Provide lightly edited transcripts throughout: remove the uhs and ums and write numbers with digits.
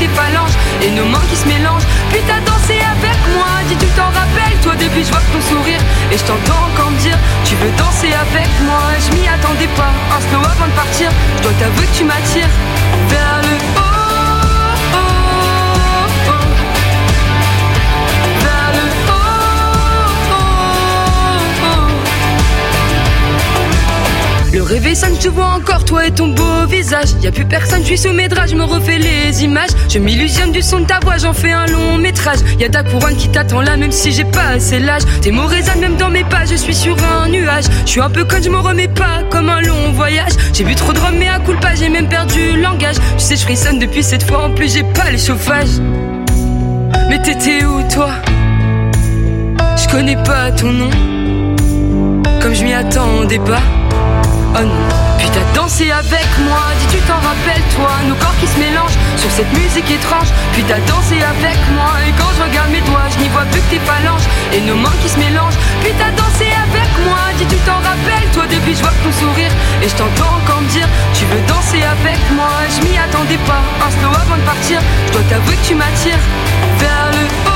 tes phalanges et nos mains qui se mélangent. Puis t'as dansé avec moi, dis tu t'en rappelles. Toi depuis je vois que ton sourire et je t'entends encore me dire tu veux danser avec moi. Je m'y attendais pas, un slow avant de partir. Je dois t'avouer que tu m'attires vers le haut. Le réveil sonne, je te vois encore, toi et ton beau visage. Y'a plus personne, je suis sous mes draps, je me refais les images. Je m'illusionne du son de ta voix, j'en fais un long métrage. Y'a ta couronne qui t'attend là, même si j'ai pas assez l'âge. Tes mots résonnent même dans mes pas, je suis sur un nuage. Je suis un peu conne, je me remets pas, comme un long voyage. J'ai bu trop de rhum, mais à coup pas, j'ai même perdu le langage. Tu sais, je frissonne depuis cette fois, en plus j'ai pas le chauffage. Mais t'étais où toi? Je connais pas ton nom, comme je m'y attendais pas. Oh non. Puis t'as dansé avec moi, dis tu t'en rappelles toi. Nos corps qui se mélangent sur cette musique étrange. Puis t'as dansé avec moi et quand je regarde mes doigts, je n'y vois plus que tes phalanges et nos mains qui se mélangent. Puis t'as dansé avec moi, dis tu t'en rappelles. Toi depuis je vois ton sourire et je t'entends encore me dire tu veux danser avec moi. Je m'y attendais pas, un slow avant de partir. Je dois t'avouer que tu m'attires vers le haut.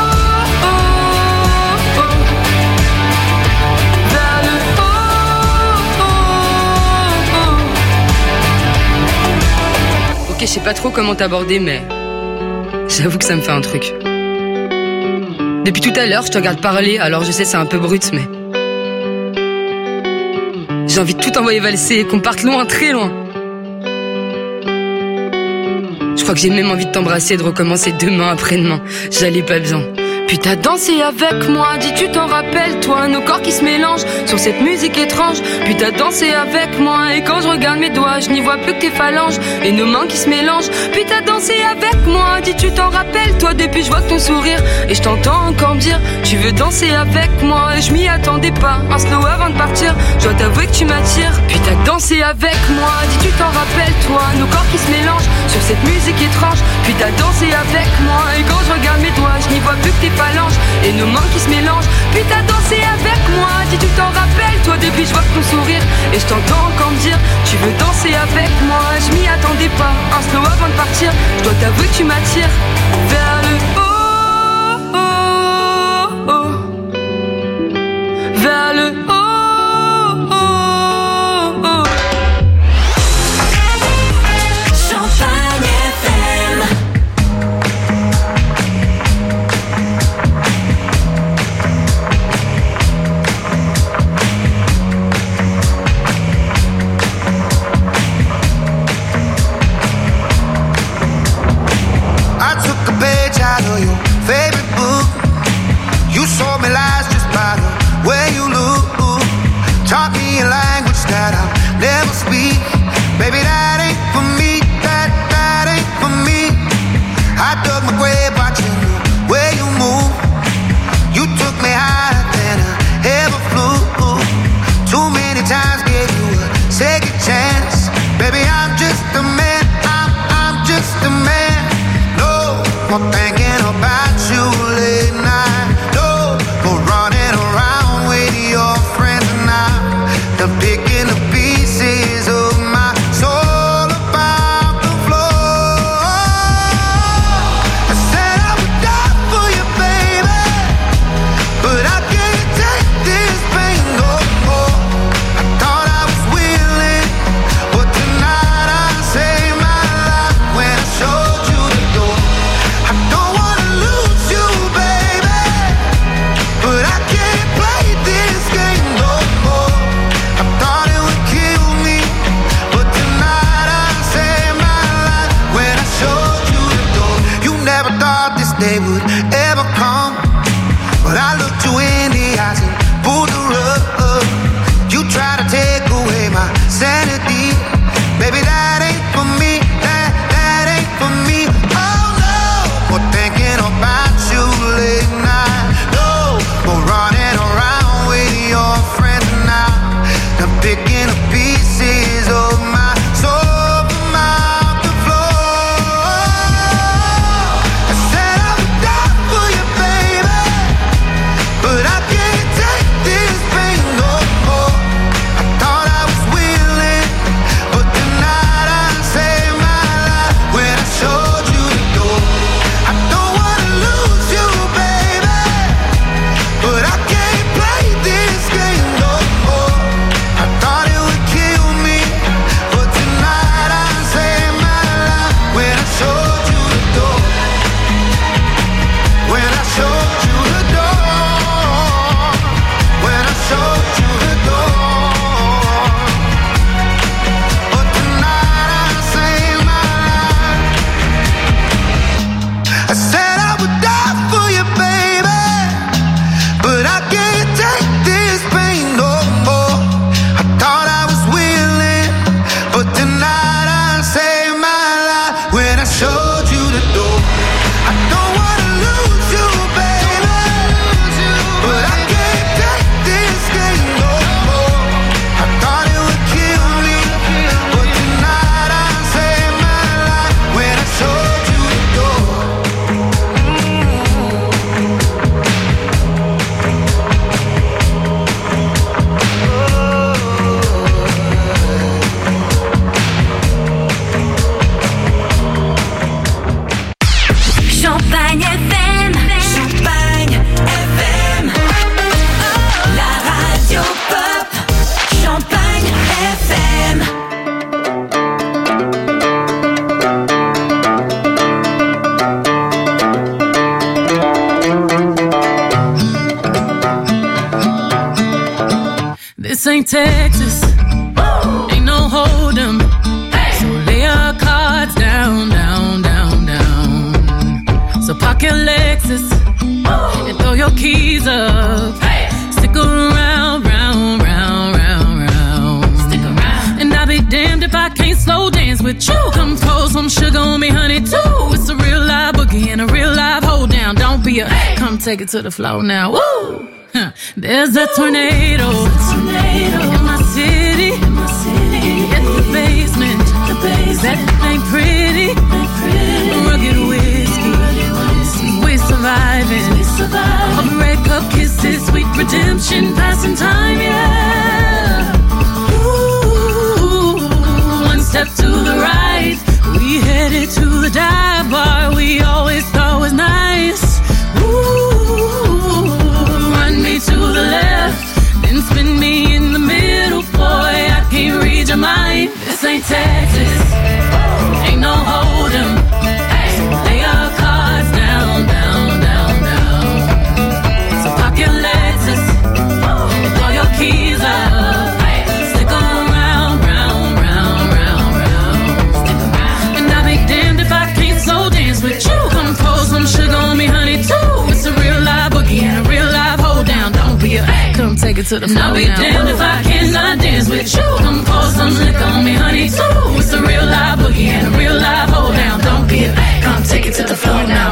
Je sais pas trop comment t'aborder, mais j'avoue que ça me fait un truc. Depuis tout à l'heure, je te regarde parler, alors je sais c'est un peu brut, mais j'ai envie de tout envoyer valser, qu'on parte loin, très loin. Je crois que j'ai même envie de t'embrasser, de recommencer demain, après-demain. J'allais pas bien. Puis t'as dansé avec moi, dis tu t'en rappelles toi. Nos corps qui se mélangent sur cette musique étrange. Puis t'as dansé avec moi et quand je regarde mes doigts, je n'y vois plus que tes phalanges et nos mains qui se mélangent. Puis t'as dansé avec moi, dis tu t'en rappelles. Toi depuis je vois ton sourire et je t'entends encore me dire tu veux danser avec moi. Et je m'y attendais pas, un slow avant de partir. Je dois t'avouer que tu m'attires. Puis t'as dansé avec moi, dis tu t'en rappelles toi. Nos corps qui se mélangent sur cette musique étrange. Puis t'as dansé avec moi et quand je regarde mes doigts, je n'y vois plus que tes phalanges et nos mains qui se mélangent. Puis t'as dansé avec moi, dis tu t'en rappelles. Toi depuis je vois ton sourire et je t'entends encore me dire tu veux danser avec moi. Je m'y attendais pas, un slow avant de partir. Je dois t'avouer que tu m'attires vers le haut, oh, oh. Vers le haut. Thinking about you late night, no, for ain't Texas. Ain't no hold 'em. So lay your cards down, down, down, down. So park your Lexus and throw your keys up. Stick around, round, round, round, round. Stick around. And I'll be damned if I can't slow dance with you. Come pour some sugar on me, honey, too. It's a real live boogie and a real live hold down. Don't be a come take it to the floor now. Woo! There's a tornado in my city. At the basement. That ain't pretty. Rugged whiskey. We surviving. Heartbreak cup kisses, sweet redemption, passing time, yeah. Ooh, one step to the right. We headed to the dive bar we always thought was nice. Ooh, run me to the left, then spin me in the middle, boy. I can't read your mind. This ain't Texas, ain't no hold 'em. So lay your cards down, down, down, down. So park your Lexus and throw your keys up. Stick around, round, round, round, round. And I'll be damned if I can't slow dance with you. Come pour some sugar on me, honey, too. It's a real live boogie and a real live hold down. Don't be a come take it to the floor. I'll be damned if I cannot dance with you. Come pour some liquor on me, honey, too. It's a real live boogie and a real live hold down. Don't be a come take it to the floor now.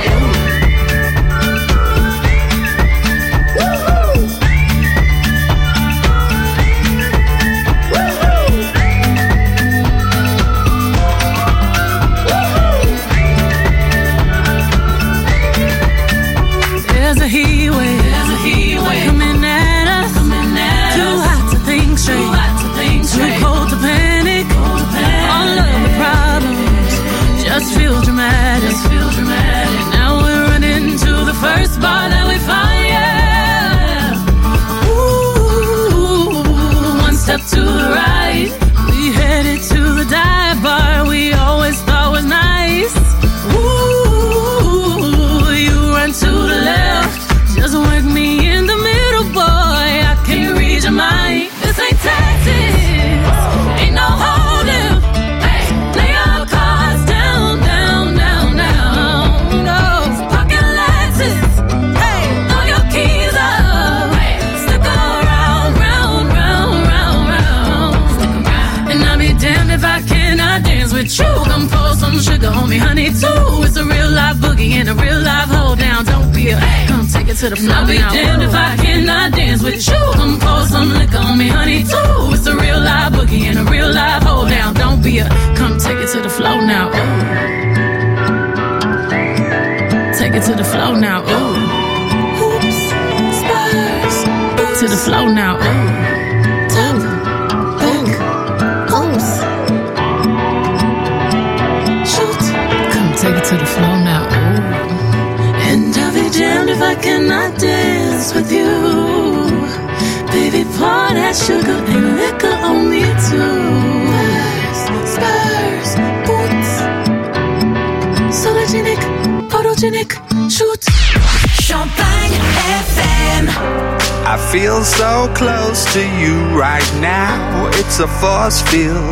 There's a heat wave coming at us. Too hot to think straight, too cold to panic. All of the problems just feel dramatic. Now we're running to the first bar that we find, yeah. Ooh, one step to the right. We headed to the dive bar we always thought was nice. Ooh, you run to the left, just work me in the middle, boy. I can't read your mind. This ain't Texas, ain't no holding. Lay your cards down, down, down, down. No, pocket Lexus. Hey, throw your keys up. Stick around, round, round, round, round. And I'll be damned if I cannot dance with you. Come pour some sugar on me, honey, too. It's a real live boogie and a real live hold down. Don't be a come take it to the floor. I'll be damned if I cannot dance with you. Come pour some liquor on me, honey, too. It's a real live boogie and a real live hold down. Don't be a come take it to the floor now. Ooh. Take it to the floor now. Ooh. Hoops, spurs, to the floor now. Ooh. Top, back, goes. Shoot. Come take it to the floor now. Ooh. And I'll be damned if I cannot dance with you. Baby, pour that sugar and liquor on me too. Spurs, boots, sologenic, photogenic, shoot. Champagne FM. I feel so close to you right now. It's a force field.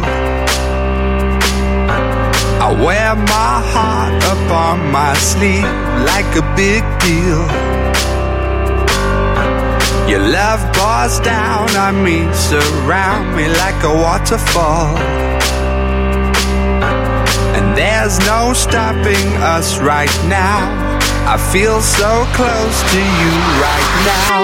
I wear my heart up on my sleeve like a big deal. Your love pours down on me, surround me like a waterfall. And there's no stopping us right now. I feel so close to you right now.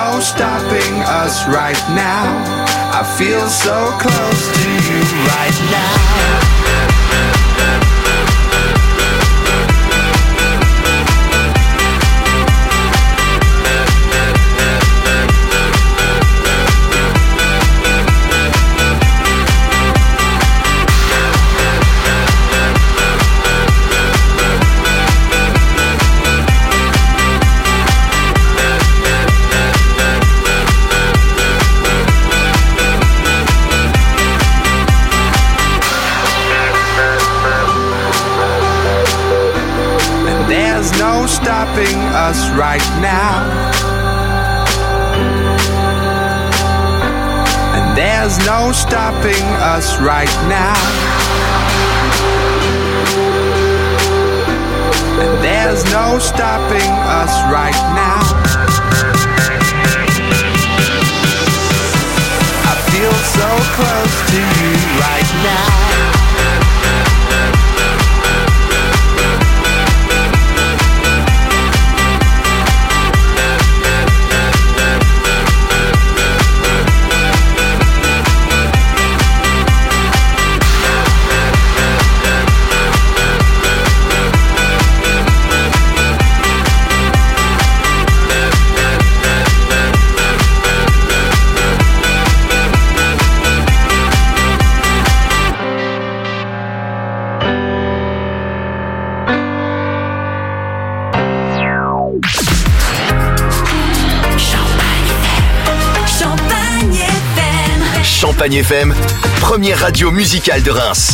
no stopping us right now. I feel so close to you right now. Stopping us right now. And there's no stopping us right now. And there's no stopping us right now. I feel so close to you right now. Champagne FM, première radio musicale de Reims.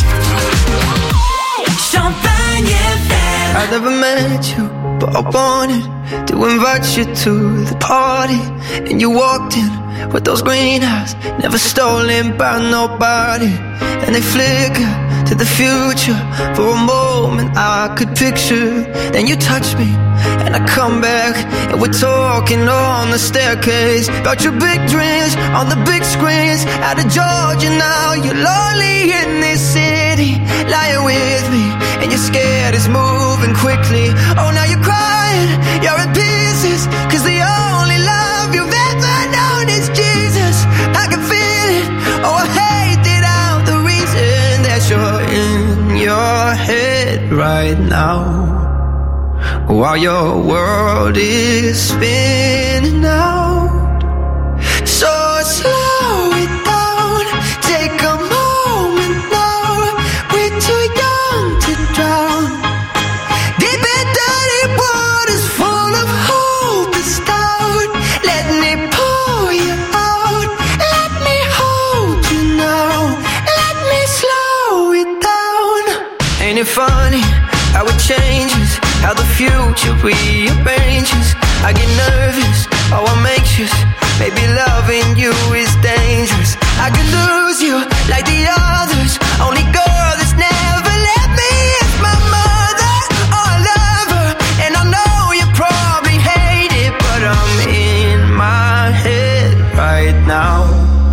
Champagne FM. I never met you, but I wanted to invite you to the party. And you walked in with those green eyes, never stolen by nobody. And they flicker to the future. For a moment I could picture. Then you touch me and I come back, and we're talking on the staircase about your big dreams on the big screens. Out of Georgia now, you're lonely in this city, lying with me, and you're scared it's moving quickly. Oh, now you're crying, you're in pieces, cause the only love you've ever known is Jesus. I can feel it, oh I hate it out, the reason that you're in your head right now, while your world is spinning out. So slow it down, take a moment now. We're too young to drown. Deep in dirty waters full of hope is down. Let me pull you out, let me hold you now, let me slow it down. Ain't it funny how it changes, how the future rearranges? I get nervous, oh I'm anxious, maybe loving you is dangerous. I could lose you like the others, only girl that's never left me is my mother. Oh I love her, and I know you probably hate it, but I'm in my head right now.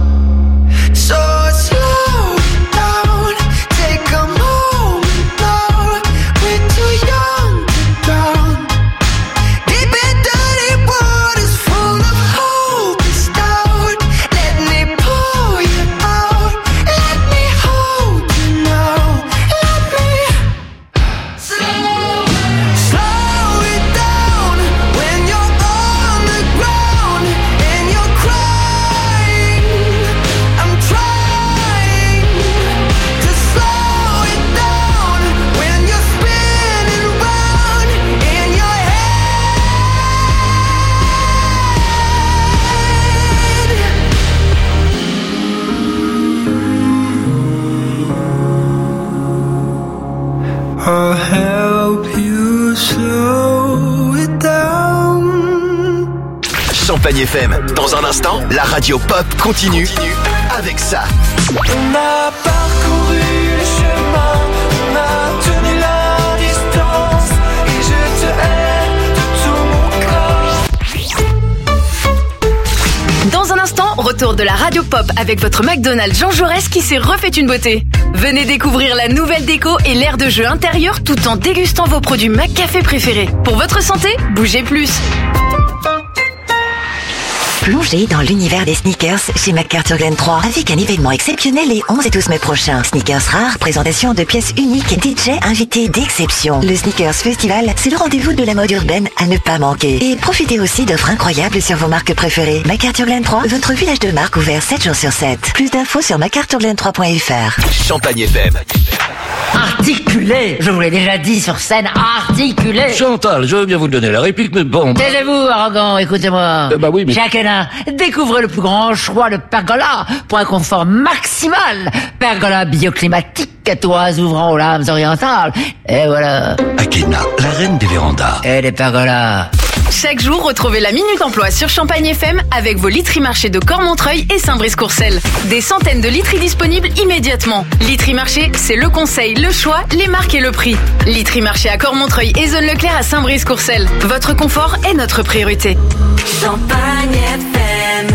So slow it down, take a moment now. We're too young to drown. Deep in dirty waters full of hope is down. Let me pull you out, let me hold you now, let me slow it down. When you're on the ground and you're crying, I'm trying to slow it down. When you're spinning round in your head, I'll help you slow it down. Champagne FM, dans un instant, la radio pop continue avec ça. On a parcouru le chemin, on a tenu la distance, et je te hais de tout mon corps. Dans un instant, retour de la radio pop avec votre McDonald's Jean Jaurès qui s'est refait une beauté. Venez découvrir la nouvelle déco et l'aire de jeu intérieur tout en dégustant vos produits McCafé préférés. Pour votre santé, bougez plus. Plongez dans l'univers des sneakers chez McArthur Glen 3 avec un événement exceptionnel les 11 et 12 mai prochains. Sneakers rares, présentation de pièces uniques, DJ invités d'exception. Le Sneakers Festival, c'est le rendez-vous de la mode urbaine à ne pas manquer. Et profitez aussi d'offres incroyables sur vos marques préférées. McArthur Glen 3, votre village de marque ouvert 7 jours sur 7. Plus d'infos sur macarthurglen3.fr. Champagne FM. Articulé, je vous l'ai déjà dit sur scène, articulé. Chantal, je veux bien vous donner la réplique, mais bon... Taisez-vous, arrogant, écoutez-moi. Bah oui, mais... Jacques Hénin, découvrez le plus grand choix de pergola pour un confort maximal. Pergola bioclimatique, toits ouvrant aux lames orientales. Et voilà. Akena, la reine des vérandas. Et des pergolas. Chaque jour, retrouvez la Minute Emploi sur Champagne FM avec vos literies marché de Cormontreuil et Saint-Brice-Courcelles. Des centaines de literies disponibles immédiatement. Literie marché, c'est le conseil, le choix, les marques et le prix. Literie marché à Cormontreuil et Zone Leclerc à Saint-Brice-Courcelles. Votre confort est notre priorité. Champagne FM.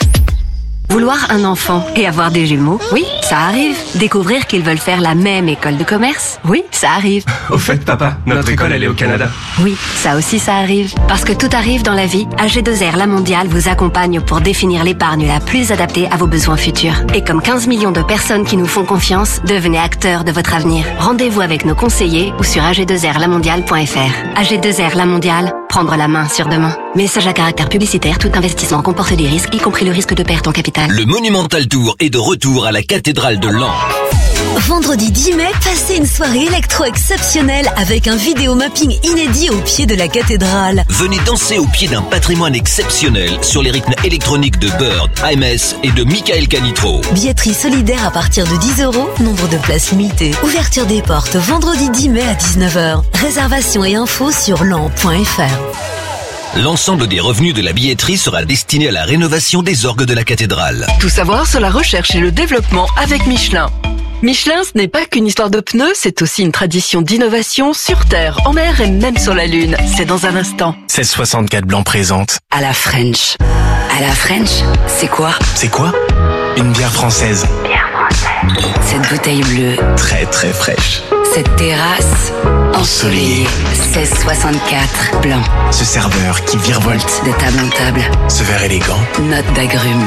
Vouloir un enfant et avoir des jumeaux, oui, ça arrive. Découvrir qu'ils veulent faire la même école de commerce, oui, ça arrive. Au fait, papa, notre école, elle est au Canada. Oui, ça aussi, ça arrive. Parce que tout arrive dans la vie, AG2R La Mondiale vous accompagne pour définir l'épargne la plus adaptée à vos besoins futurs. Et comme 15 millions de personnes qui nous font confiance, devenez acteurs de votre avenir. Rendez-vous avec nos conseillers ou sur ag2rlamondiale.fr. AG2R La Mondiale, prendre la main sur demain. Message à caractère publicitaire, tout investissement comporte des risques, y compris le risque de perte en capital. Le Monumental Tour est de retour à la cathédrale de Laon. Vendredi 10 mai, passez une soirée électro exceptionnelle avec un vidéo mapping inédit au pied de la cathédrale. Venez danser au pied d'un patrimoine exceptionnel sur les rythmes électroniques de Bird, AMS et de Michael Canitro. Billetterie solidaire à partir de 10 €, nombre de places limitées. Ouverture des portes vendredi 10 mai à 19h. Réservation et infos sur laon.fr. L'ensemble des revenus de la billetterie sera destiné à la rénovation des orgues de la cathédrale. Tout savoir sur la recherche et le développement avec Michelin. Michelin, ce n'est pas qu'une histoire de pneus, c'est aussi une tradition d'innovation sur Terre, en mer et même sur la Lune. C'est dans un instant. 1664 Blanc présente. À la French. À la French, c'est quoi? C'est quoi? Une bière française. Cette bouteille bleue. Très très fraîche. Cette terrasse ensoleillée. 1664 Blanc. Ce serveur qui virevolte de table en table. Ce verre élégant. Note d'agrumes.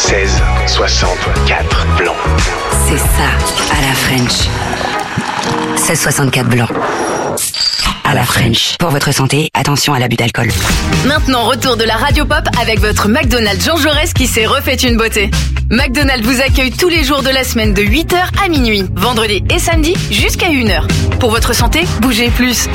1664 Blanc. C'est ça, à la French. 1664 Blanc. À la French. Pour votre santé, attention à l'abus d'alcool. Maintenant, retour de la Radio Pop avec votre McDonald's Jean Jaurès qui s'est refait une beauté. McDonald's vous accueille tous les jours de la semaine de 8h à minuit, vendredi et samedi jusqu'à 1h. Pour votre santé, bougez plus.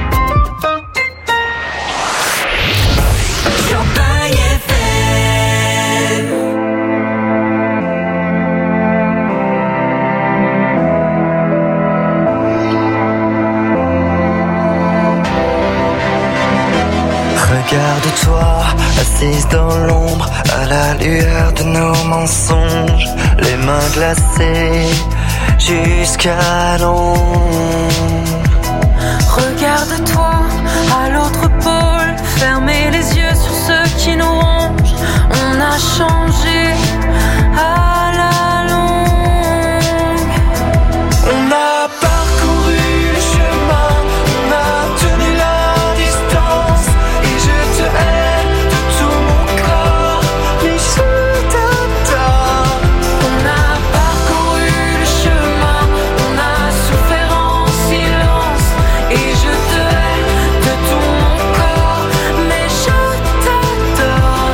Regarde-toi, assise dans l'ombre, à la lueur de nos mensonges, les mains glacées jusqu'à l'ombre. Regarde-toi à l'autre pôle, fermez les yeux sur ceux qui nous rongent. On a changé à la longue. On a parcouru le chemin, on a tenu la distance. Et je te hais de tout mon corps, mais je t'adore. On a parcouru le chemin, on a souffert en silence. Et je te hais de tout mon corps, mais je t'adore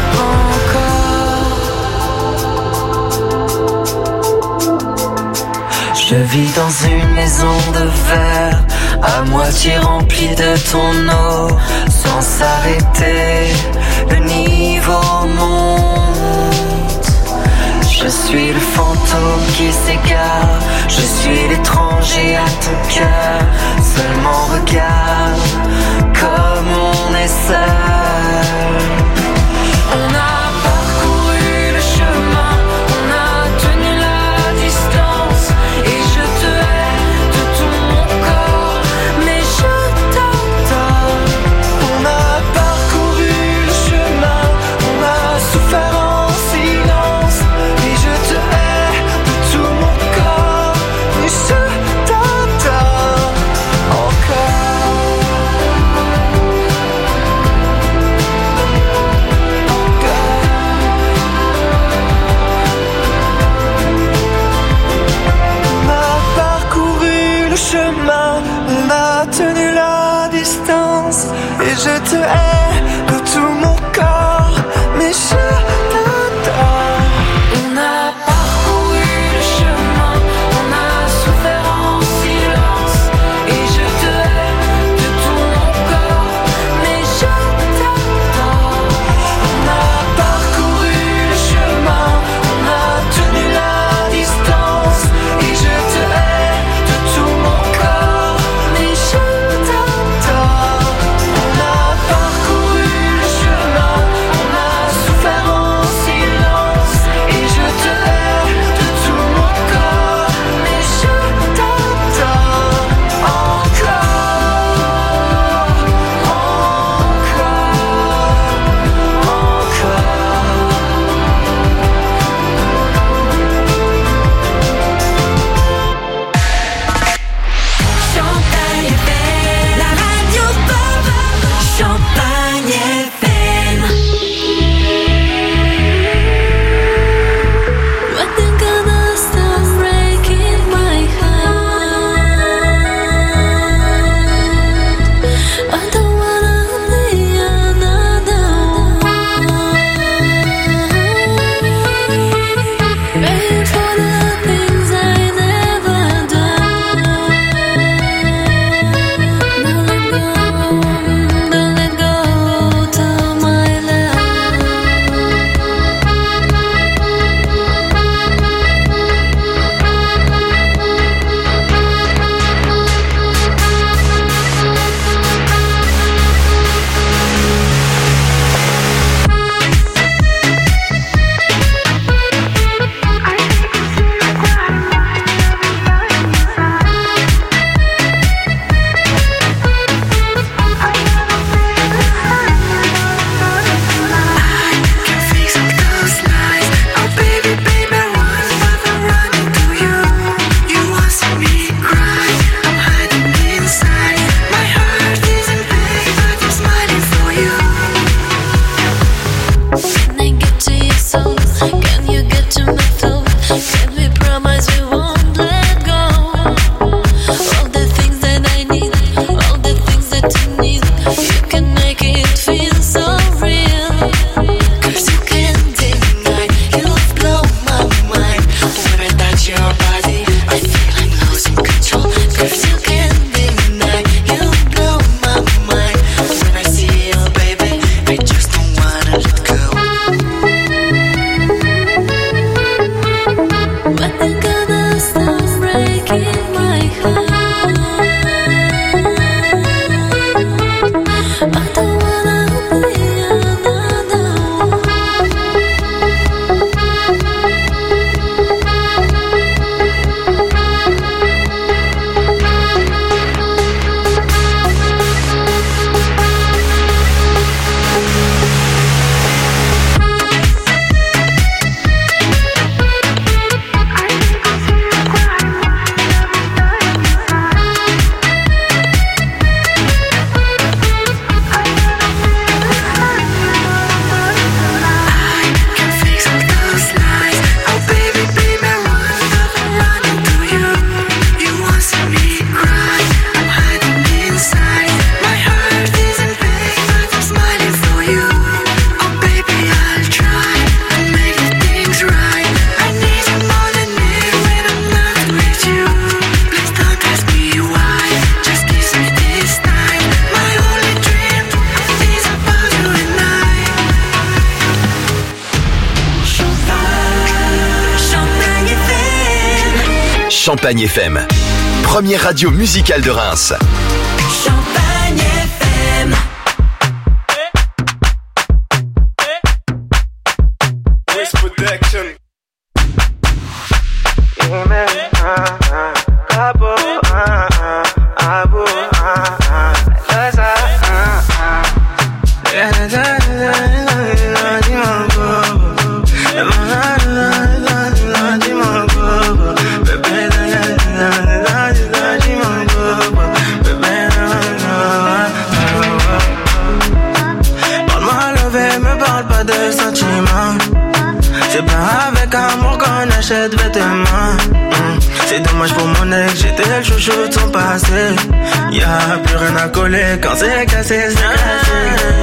encore. Je vis dans une maison de verre, à moitié remplie de ton eau. Sans s'arrêter, le niveau monte. Je suis le fantôme qui s'égare, je suis l'étranger à ton cœur. Seulement regarde comme on est seul. On a parcouru le chemin, on a tenu la distance. Et je te hais de tout mon corps, mais je t'adore. On a parcouru le chemin, on a souffert en silence. Et je te hais de tout mon corps, mais je t'adore encore. Champagne FM. Première radio musicale de Reims. Champagne FM. West Protection. C'est pas avec amour qu'on achète vêtements. C'est dommage pour mon ex, j'étais le chouchou de son passé. Y'a plus rien à coller quand c'est cassé, c'est cassé.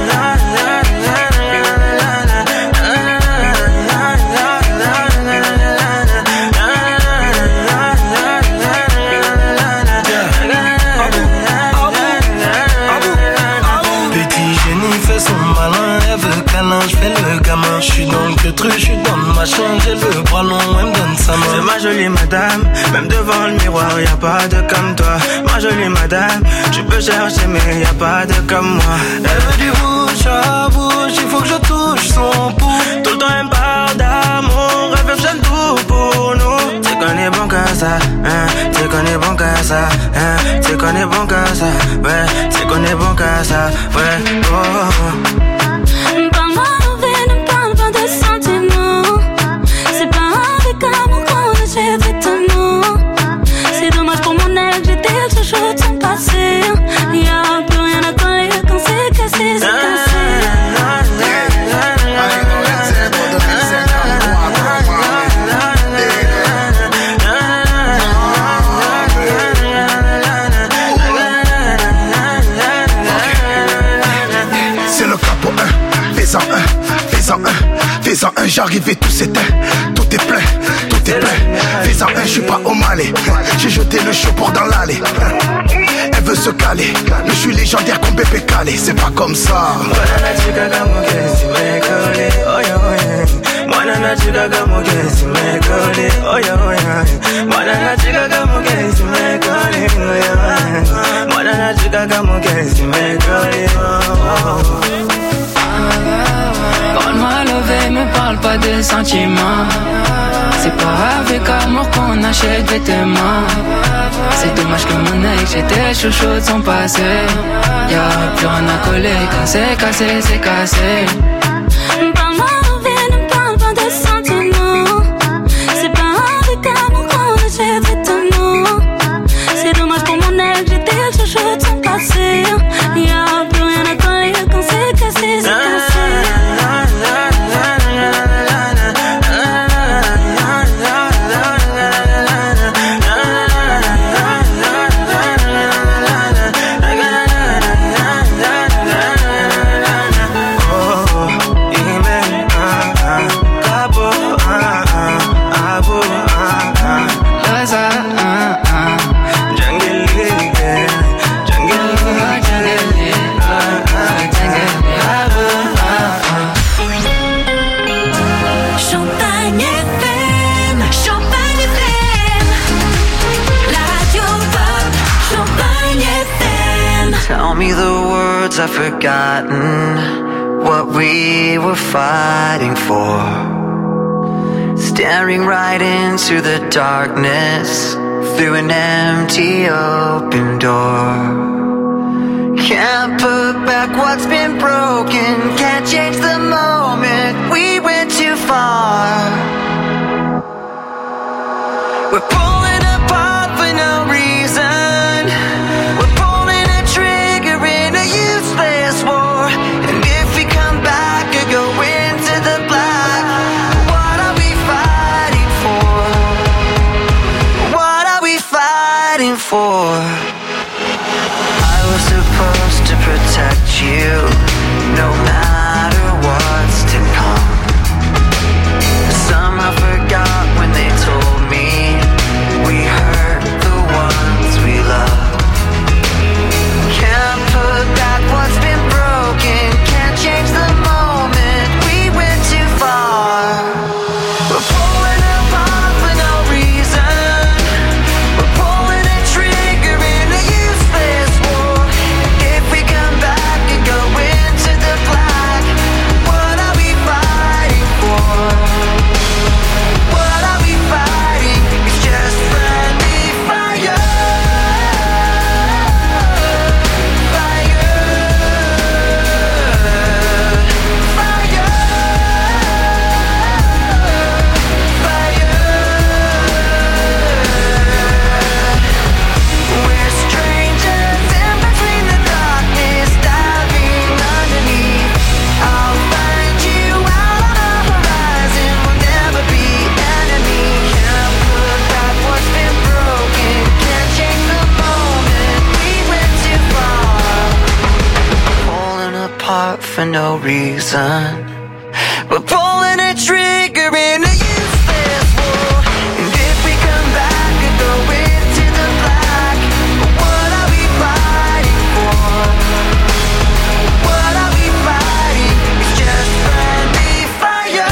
Je fais le gamin, je suis dans le truc, je suis dans le machin, j'ai le bras long, elle me donne sa main. C'est ma jolie madame, même devant le miroir, y'a pas de comme toi. Ma jolie madame, tu peux chercher mais y'a pas de comme moi. Elle veut du bouche à bouche, il faut que je touche son pouls. Tout le temps elle me parle d'amour, elle veut que j'aime tout pour nous. C'est qu'on est bon qu'à ça, hein, c'est qu'on est bon qu'à ça, hein, c'est qu'on est bon qu'à ça, ouais, c'est qu'on est bon qu'à ça, ouais, oh. C'est pas avec amour qu'on achète vêtements. C'est dommage pour mon ex, j'étais le chouchou de son passé. Y'a plus rien à coller quand c'est cassé, c'est cassé. C'est le capot 1, fais-en un, fais-en un, fais-en un, j'arrive et tout s'éteint. Tout est plein, tout est plein. Fais-en un, je suis pas au Malais. J'ai jeté le show pour dans l'allée. Elle veut se caler, mais je suis légendaire comme bébé calé. C'est pas comme ça. Parle-moi lové, me parle pas de sentiments. C'est pas avec amour qu'on achète vêtements. C'est dommage que mon ex, j'étais chouchou de son passé. Y'a plus rien à coller quand c'est cassé, c'est cassé. Parle-moi lové, ne me parle pas de sentiments. C'est pas avec amour qu'on achète vêtements. C'est dommage pour mon ex, j'étais chouchou de son passé. Y'a plus rien à coller quand c'est cassé, c'est cassé. Tell me the words I've forgotten, what we were fighting for. Staring right into the darkness, through an empty open door. Can't put back what's been broken, can't change the moment, we went too far. We're pulling apart for no reason. For I was supposed to protect you, no matter what's to come. no reason. We're pulling a trigger in a useless war. And if we come back and go into the black, what are we fighting for? What are we fighting? It's just friendly fire.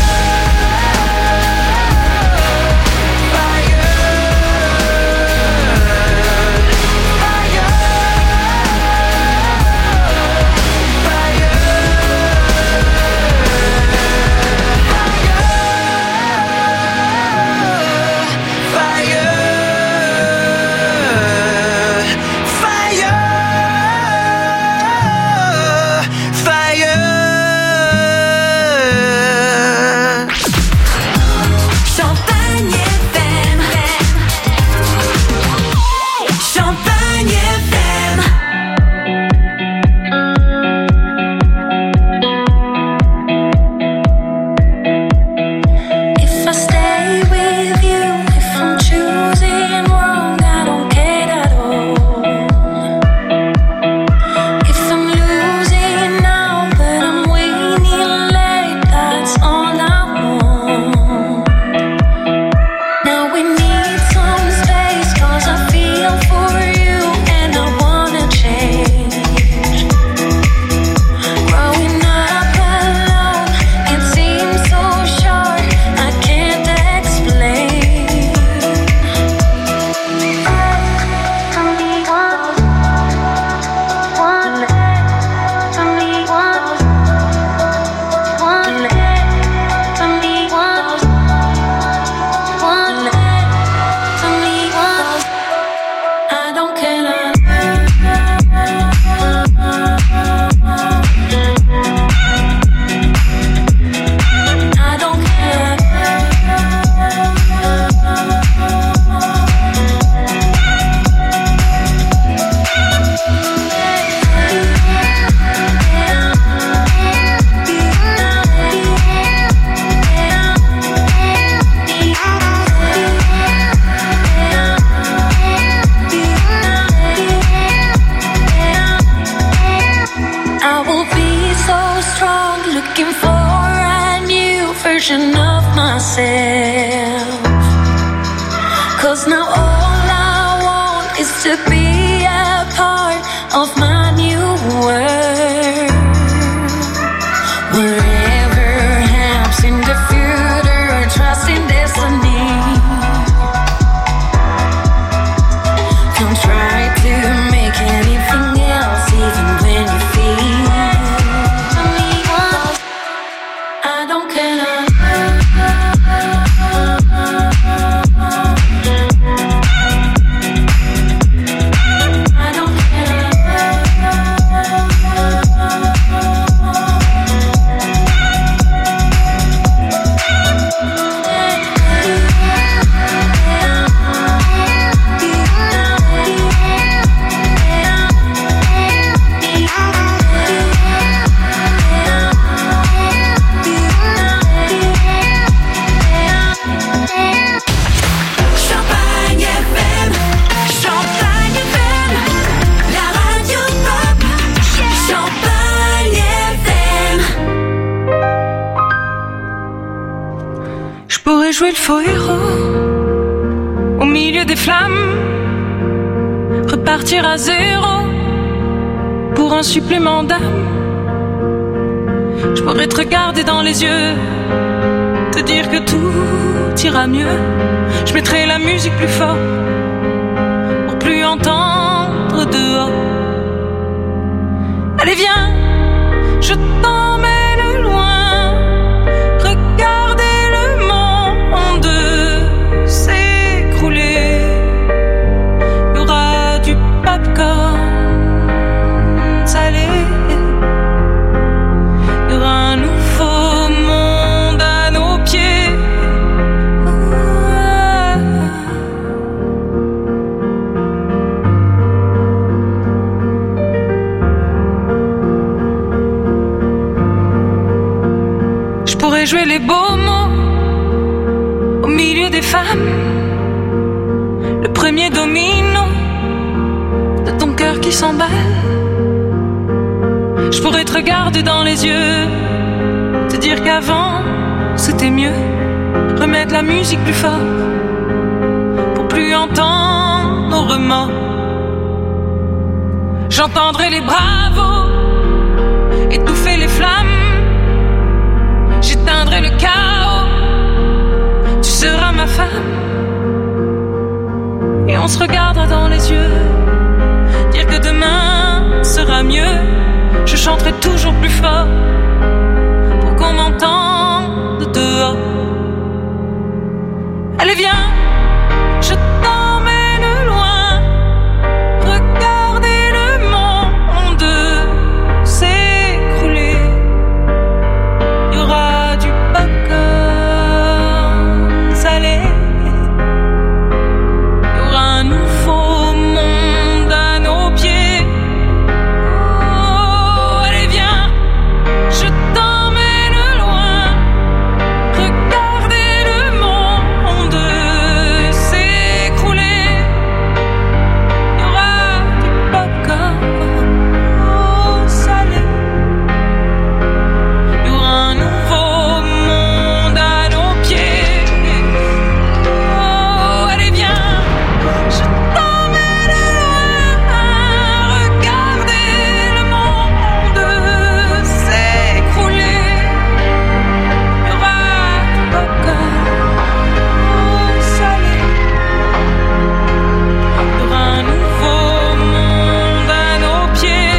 Jouer le faux héros au milieu des flammes, repartir à zéro pour un supplément d'âme. Je pourrais te regarder dans les yeux, te dire que tout ira mieux. Je mettrai la musique plus fort pour plus entendre dehors. Allez viens, je t'emmène loin. Jouer les beaux mots au milieu des femmes, le premier domino de ton cœur qui s'emballe. Je pourrais te regarder dans les yeux, te dire qu'avant c'était mieux. Remettre la musique plus fort pour plus entendre nos remords. J'entendrai les bravos étouffer les flammes. J'éteindrai le chaos. Tu seras ma femme. Et on se regardera dans les yeux, dire que demain sera mieux. Je chanterai toujours plus fort pour qu'on m'entende dehors. Allez viens, je t'emmène loin. Regardez le monde s'écrouler. Il y aura du popcorn salé. Il y aura un nouveau monde à nos pieds. Oh, allez viens, je t'emmène loin. Regardez le monde s'écrouler. Il y aura du popcorn salé. Il y aura un nouveau monde à nos pieds. Oh, allez viens, je t'emmène loin. Regardez le monde s'écrouler. Il y aura du popcorn salé. Il y aura un nouveau monde à nos pieds.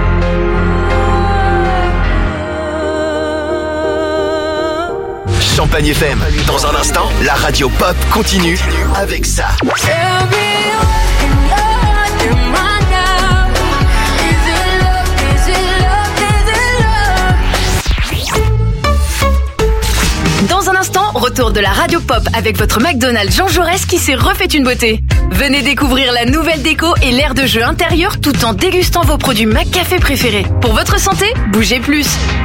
Champagne FM. Dans un instant, la radio pop continue avec ça. Dans un instant, retour de la radio pop avec votre McDonald's Jean Jaurès qui s'est refait une beauté. Venez découvrir la nouvelle déco et l'aire de jeu intérieur tout en dégustant vos produits McCafé préférés. Pour votre santé, bougez plus.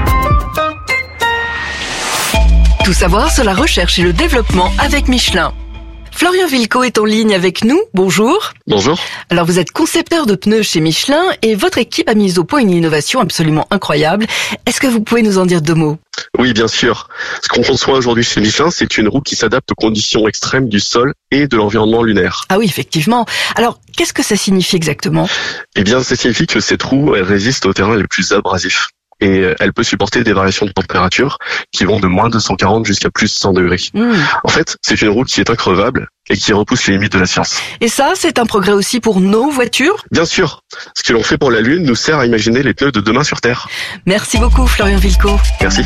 Tout savoir sur la recherche et le développement avec Michelin. Florian Vilco est en ligne avec nous. Bonjour. Bonjour. Alors vous êtes concepteur de pneus chez Michelin et votre équipe a mis au point une innovation absolument incroyable. Est-ce que vous pouvez nous en dire deux mots ? Oui, bien sûr. Ce qu'on conçoit aujourd'hui chez Michelin, c'est une roue qui s'adapte aux conditions extrêmes du sol et de l'environnement lunaire. Ah oui, effectivement. Alors, qu'est-ce que ça signifie exactement ? Eh bien, ça signifie que cette roue, elle résiste aux terrains les plus abrasifs. Et elle peut supporter des variations de température qui vont de moins 240 jusqu'à plus 100 degrés. En fait, c'est une roue qui est increvable et qui repousse les limites de la science. Et ça, c'est un progrès aussi pour nos voitures ? Bien sûr. Ce que l'on fait pour la Lune nous sert à imaginer les pneus de demain sur Terre. Merci beaucoup, Florian Vilco. Merci.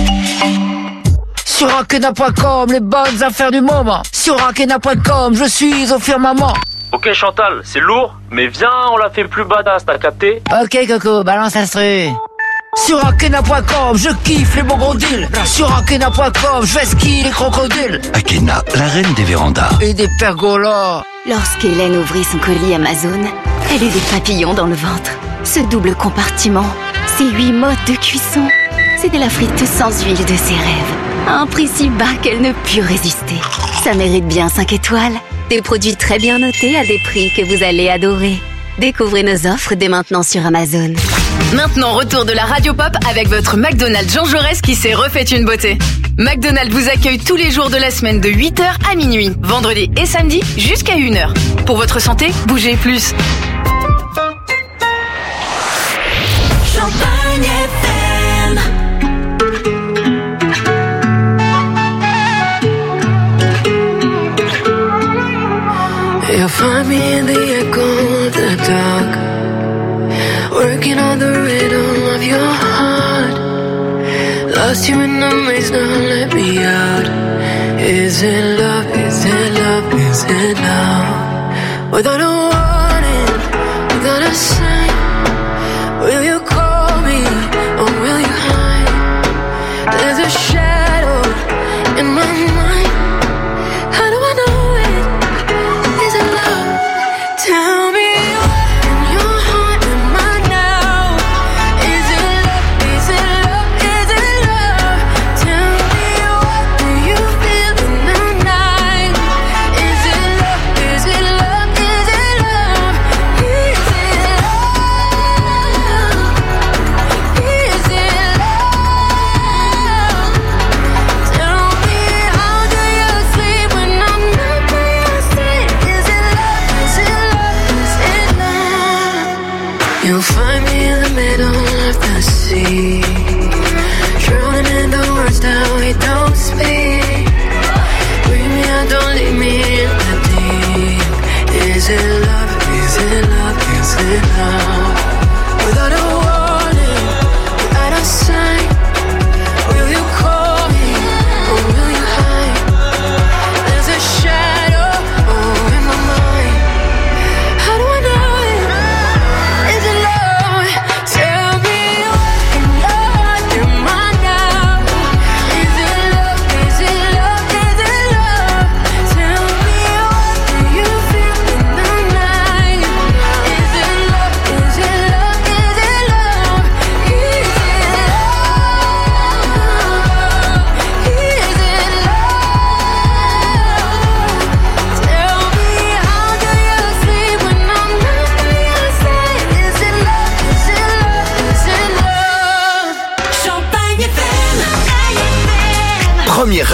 Sur Rakena.com, les bonnes affaires du moment. Sur Rakena.com, je suis au firmament. Ok Chantal, c'est lourd, mais viens, on la fait plus badass, t'as capté ? Ok Coco, balance l'instru. Sur Akena.com, je kiffe les bons gros deals. Sur Akena.com, je vais skier les crocodiles. Akena, la reine des vérandas. Et des pergolas. Lorsqu'Hélène ouvrit son colis Amazon, elle eut des papillons dans le ventre. Ce double compartiment, ces 8 modes de cuisson, c'était la friteuse sans huile de ses rêves. À un prix si bas qu'elle ne put résister. Ça mérite bien 5 étoiles. Des produits très bien notés à des prix que vous allez adorer. Découvrez nos offres dès maintenant sur Amazon. Maintenant, retour de la radio pop avec votre McDonald's Jean Jaurès qui s'est refait une beauté. McDonald's vous accueille tous les jours de la semaine de 8h à minuit, vendredi et samedi jusqu'à 1h. Pour votre santé, bougez plus. Champagne FM. You'll find me in the echo of the dark, working on the rhythm of your heart. Lost you in the maze, now let me out. Is it love, is it love, is it love? Without a warning, without a sign, will you call me or will you hide? There's a shadow in my mind. How do I know it? Is it love? Tell me what in your heart am I now? Is it love? Is it love? Is it love? Tell me what do you feel in the night? Is it love? Is it love? Is it love?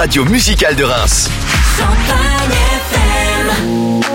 radio musicale de Reims. Champagne FM.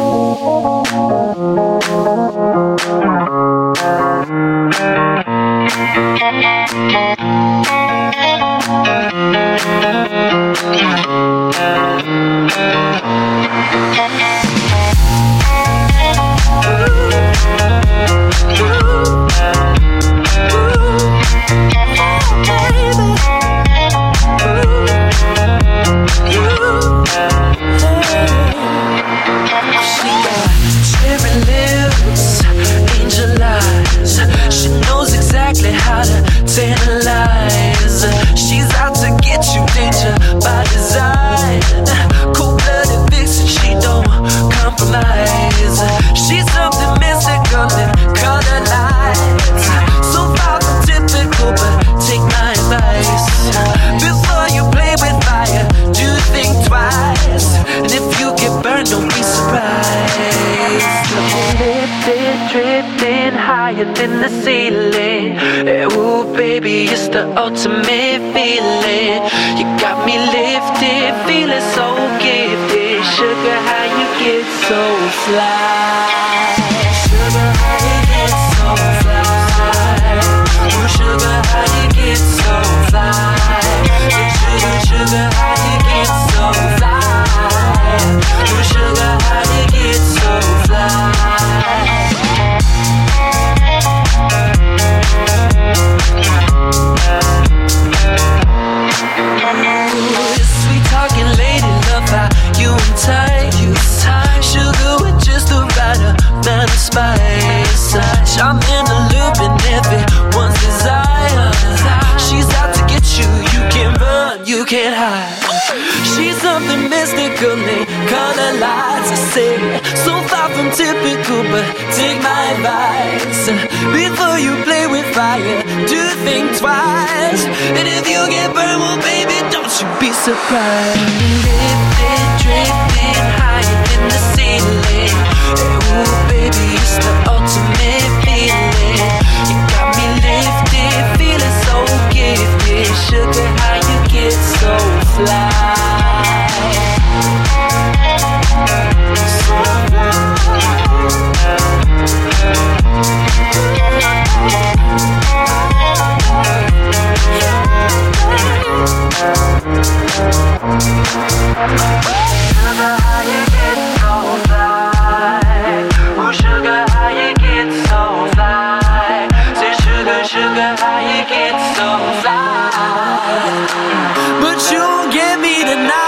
How to tantalize. She's out to get you, danger by design. Cold-blooded vixen, she don't compromise. She's something mystical and color lights. So far from typical, but take my advice. Before you play with fire, do think twice. And if you get burned, don't be surprised. Lifted, drifting higher than the ceiling. Ooh, baby, it's the ultimate feeling. You got me lifted, feeling so gifted. Sugar, how you get so fly? Sugar, how you get so fly? Oh, sugar, how you get so fly? Sugar, sugar, how you get so fly? Oh, sugar, how you get so fly? Sweet talking lady, love how you entice. Sugar with just the right amount of spice. Charming, alluring, everyone's desire. She's out to get you, you can't run, you can't hide. She's something mystical, they color lights. I say, so far from typical, but take my advice. Before you play with fire, do think twice. And if you get burned, well baby, don't you be surprised. Lifted, drifting higher than the ceiling. Ooh baby, it's the ultimate feeling. You got me lifted, feeling so gifted. Sugar, how you get so fly? Sugar, how you get so fly? Say sugar, sugar, how you get so fly? But you won't get me tonight.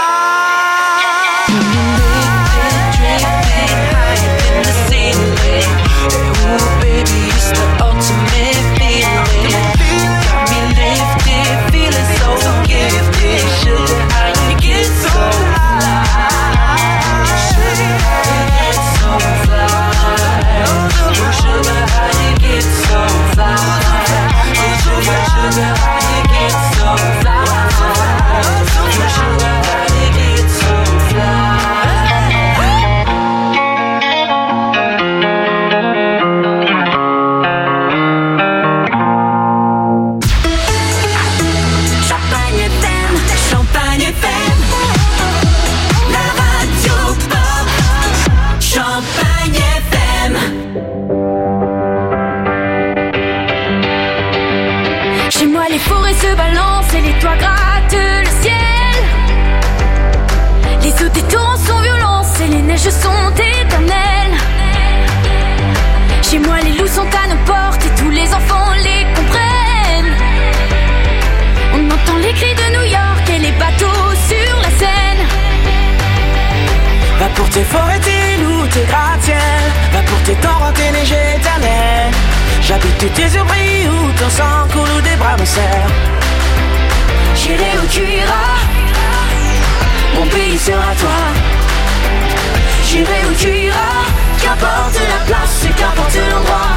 Pour tes forêts, tes loups, tes gratte-ciel. Va pour tes torrents, tes neiges éternelles. J'habite où tes yeux brillent, où ton sang coule, où des bras me serrent. J'irai où tu iras, mon pays sera toi. J'irai où tu iras, qu'importe la place et qu'importe l'endroit.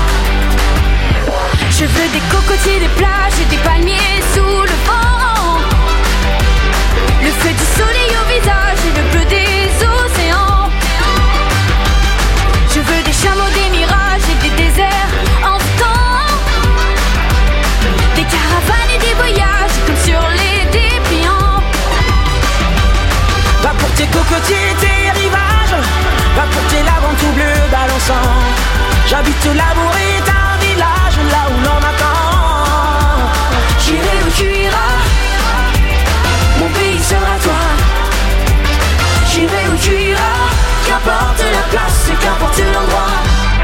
Je veux des cocotiers, des plages et des palmiers sous le vent. Le feu du soleil au visage et le bleu des océans. Je veux des chameaux, des mirages et des déserts en temps. Des caravanes et des voyages comme sur les dépliants. Va pour tes cocotiers, tes rivages. Va pour tes lavants tout bleus balançant. J'habite l'amour est un village là où l'on m'attend. J'irai où tu iras, mon pays sera toi. J'irai où tu iras, qu'importe la place et qu'importe l'endroit.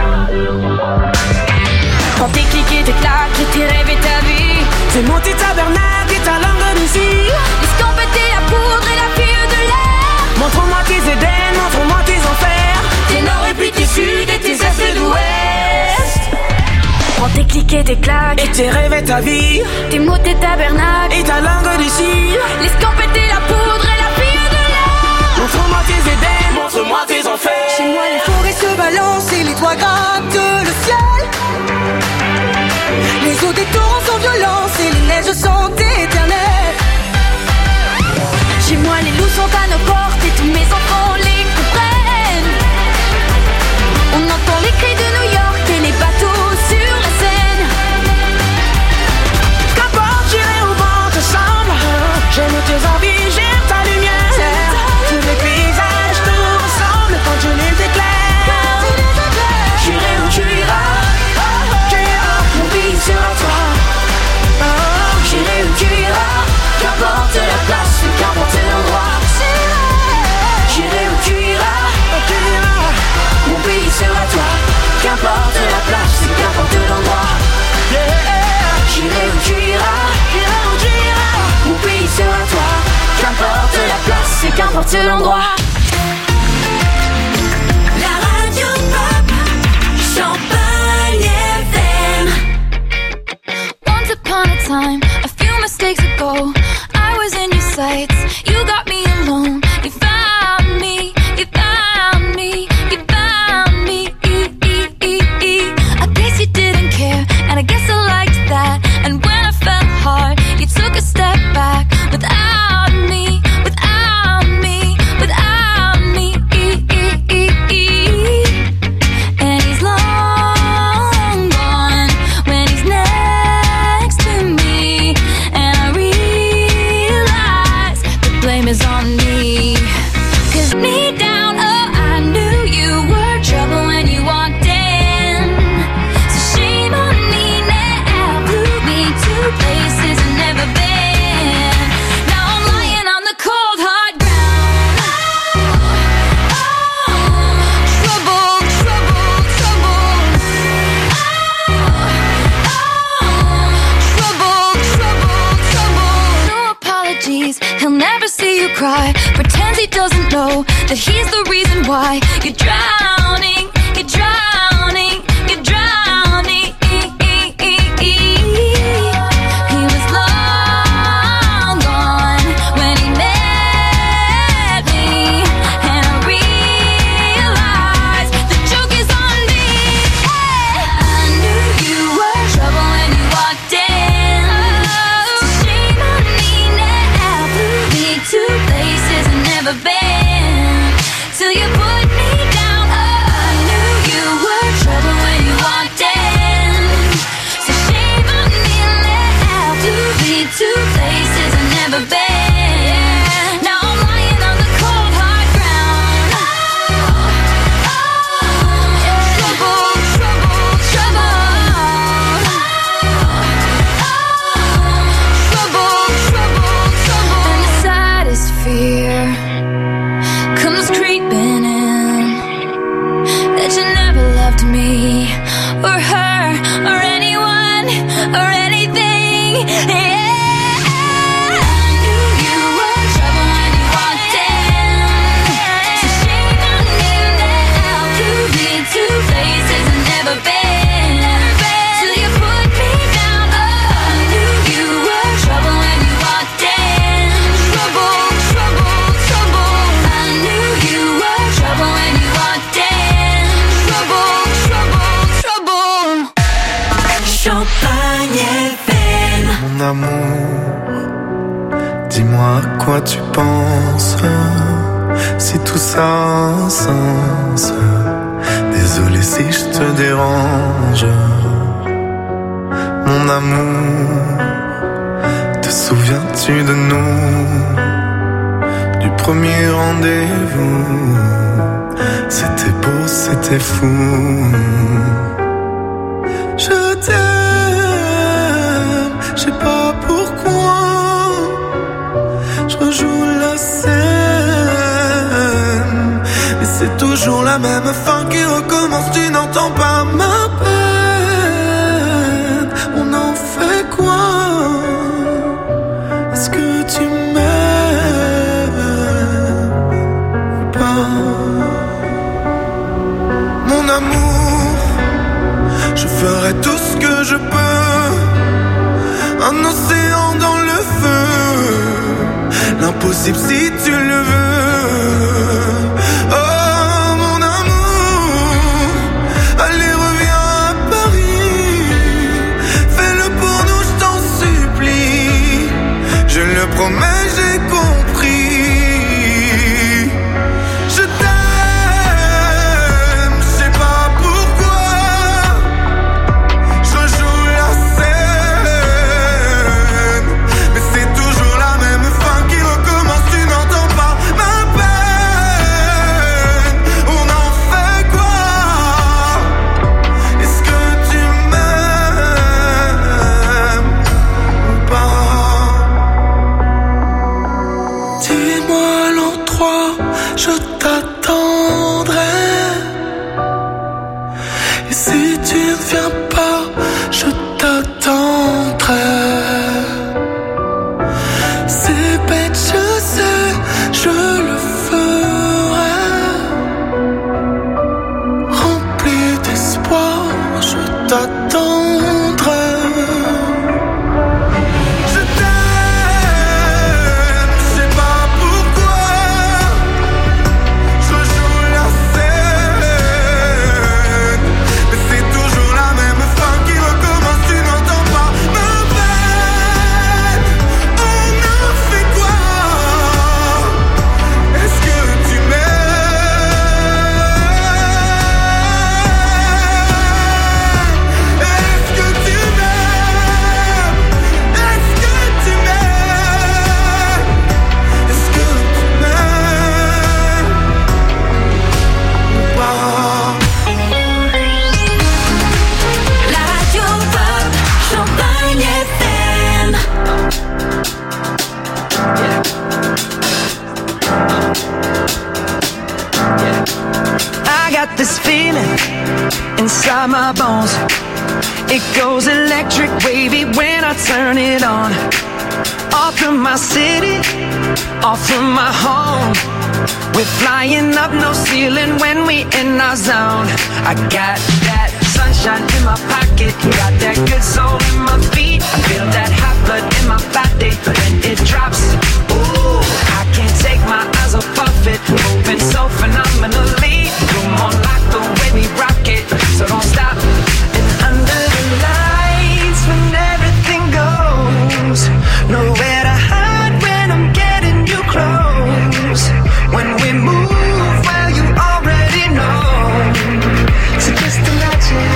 Quand tes clics et tes claques et tes rêves et ta vie, tes mots, tes tabernacles et ta langue de musique. Escampette la poudre et la fille de l'air. Montre-moi tes Éden, montre-moi tes enfers. Tes nord et puis tes sud et tes est et d'ouest. Quand tes clics et tes claques et tes rêves et ta vie, tes mots, tes tabernacles et ta langue d'ici. L'escampette la poudre et la fille de l'air. Montre-moi tes Éden, montre-moi tes enfers. Chez moi les forêts se balancent et les toits grattent le ciel. Les eaux des torrents sont violentes et les neiges sont éternelles. Chez moi les loups sont à nos portes et tous mes enfants les comprennent. On entend les cris de New York et les bateaux sur la Seine. Qu'importe, j'irai au vent te semble. J'aime tes envies, j'aime ta lumière. Tous les paysages te ressemblent quand je les éclaire. J'irai où tu iras, mon pays sera toi. J'irai où tu iras, qu'importe la place, qu'importe l'endroit. J'irai où tu iras, mon pays sera toi. Qu'importe la place, qu'importe l'endroit. J'irai où tu iras, mon pays sera toi. Qu'importe la place, qu'importe l'endroit. La radio pop, Champagne FM. Once upon a time, a few mistakes ago, I was in your sights. You got me alone. You found me. You found me. You found me. I guess you didn't care, and I guess I liked that. And when I fell hard, you took a step back without me. Without me. Without me. And he's long gone when he's next to me. And I realize the blame is on me. 'Cause me down, oh, I knew you were trouble when you walked in. So shame on me now, blew me to places I've never been. Now I'm lying on the cold hard ground. Trouble, trouble, trouble. Trouble, trouble, trouble. No apologies, he'll never see you cry. Pretends he doesn't know that he's the reason why you're drowning, you're drowning, you're drowning. He was long gone when he met me, and I realized the joke is on me. I knew you were trouble when you walked in. So shame on me now, blew me to places I've never been. Till you put me down. I knew you were trouble when you walked in. So shame on me now, blew me to places I've never been. Now I'm lying on the cold hard ground. Trouble, trouble, trouble. Trouble, trouble, trouble. And the saddest fear comes creeping in, that you never loved me or her or anyone or anything. Yeah, I knew you were trouble when you walked in. So shame on me now, blew me to places I've never been. Till you put me down. I knew you were trouble when you walked in. Trouble, trouble, trouble. I knew you were trouble when you walked in. Trouble, trouble, trouble. Champagne FM. Mon amour, dis-moi à quoi tu penses. Si tout ça a un sens. Désolé si je te dérange. Mon amour, te souviens-tu de nous? du premier rendez-vous. C'était beau, c'était fou. Je t'aime, je sais pas pourquoi. Je rejoue la scène, mais c'est toujours la même fin qui recommence. Tu n'entends pas ma peine. On en fait quoi? Est-ce que tu m'aimes ou pas? Mon amour, je ferai tout ce que je peux. Un océan dans le feu, l'impossible si tu le veux. Oh mon amour, allez reviens à Paris. Fais-le pour nous, je t'en supplie. Je le promets, j'ai compris. Je t'aime, je sais pas pourquoi. Je joue la scène, mais c'est toujours la même fin qui recommence. Tu n'entends pas ma peine. On en fait quoi? Est-ce que tu m'aimes ou pas? Dis-moi l'endroit, je t'attendrai. Et si tu ne viens pas, je t'attendrai. C'est bête, je sais, je le ferai. Rempli d'espoir, je t'attendrai. Je t'aime, je sais pas pourquoi. Je joue la scène, mais c'est toujours la même fin qui recommence. Tu n'entends pas ma peine. On en fait quoi? Est-ce que tu m'aimes? Est-ce que tu m'aimes? Est-ce que tu m'aimes? Est-ce que tu m'aimes ou pas? La radio pop, Champagne FM. I got this feeling inside my bones. It goes electric wavy when I turn it on. Off from my city, off from my home. We're flying up, no ceiling when we in our zone. I got that sunshine in my pocket, got that good soul in my feet. I feel that hot blood in my body when it drops. Ooh, I can't take my eyes off of it, moving so phenomenally. Come on, like the way we rock it, so don't stop. And under the lights, when everything goes, nowhere to hide when I'm getting you close. When we move, well, you already know. So just imagine.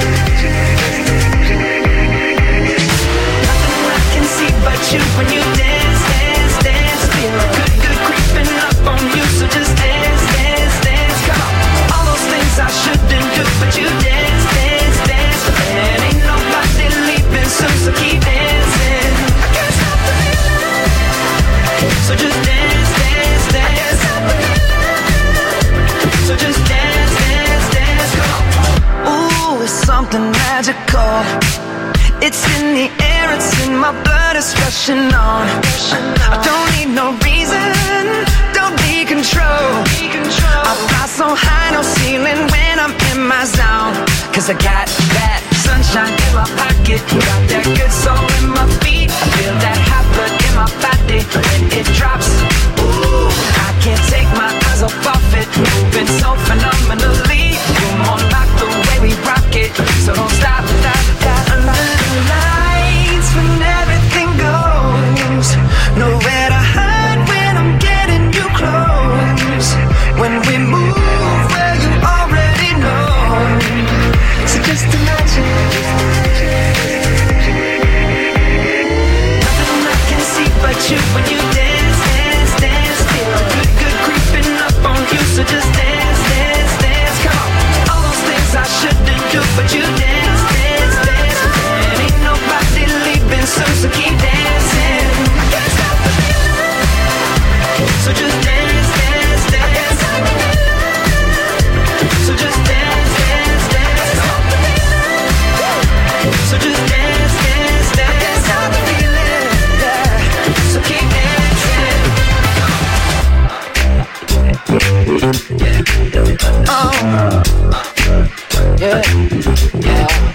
Nothing I can see but you when you dance, dance, dance. Feel good, good creeping up on you. So just dance, dance, dance. Come on. All those things I shouldn't do, but you dance, dance, dance. And ain't nobody leaving soon, so keep dancing. I can't stop the feeling. So just dance, dance, dance. So just dance, dance, dance. Come on. Ooh, it's something magical. It's in the air, it's in my blood, it's rushing on. I don't need no reason, don't need control. I fly so high, no ceiling when I'm in my zone. Cause I got that sunshine in my pocket, got that good soul in my feet. I feel that hot blood in my body when it drops. Ooh, I can't take my eyes off of it, moving so phenomenally. Come on, like the way we rock it, so don't stop, stop, stop. Under the lights, when everything goes, nowhere to hide when I'm getting you close. When we move, well, you already know. So just imagine. Yeah.